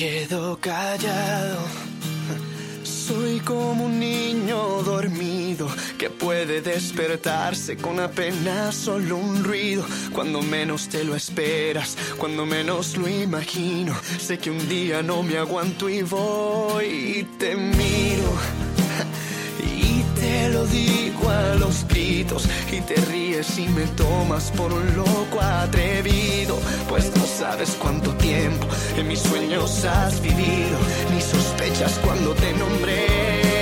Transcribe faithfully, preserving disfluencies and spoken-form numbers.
quedo callado. Soy como un niño dormido que puede despertarse con apenas solo un ruido. Cuando menos te lo esperas, cuando menos lo imagino. Sé que un día no me aguanto y voy y te miro. Y te lo digo a los gritos y te ríes y me tomas por un loco atrevido. Pues no sabes cuánto tiempo en mis sueños has vivido, ni sospechas cuando te nombré.